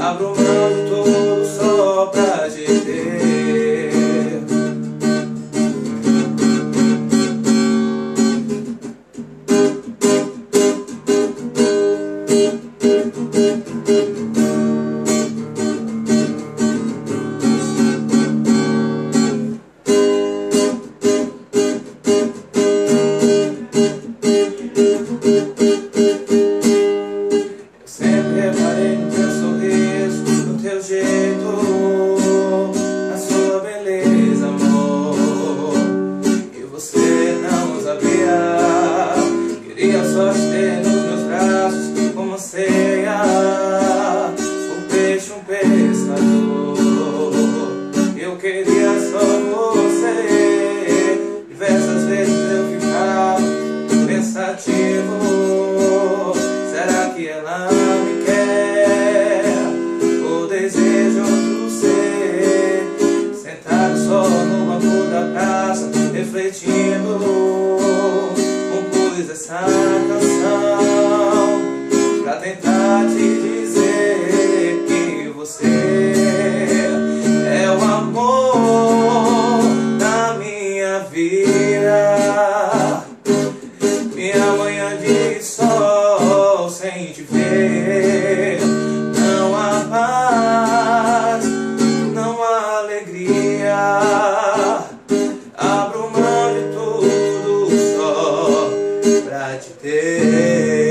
Abro mão de tudo só pra te ter. Sempre reparei no teu sorriso, no teu jeito, na sua beleza, amor. E você não sabia, queria só te ter nos meus braços, como ceia, um peixe, um pescador. Eu queria só você, diversas vezes eu ficava pensativo. Será que ela me quer ou deseja outro ser? Sentado só no banco da praça, refletindo, compus essa canção pra tentar te dizer que você é o amor da minha vida, minha manhã de sol sem te ver. Não há paz, não há alegria. Abro mão de tudo só pra te ter.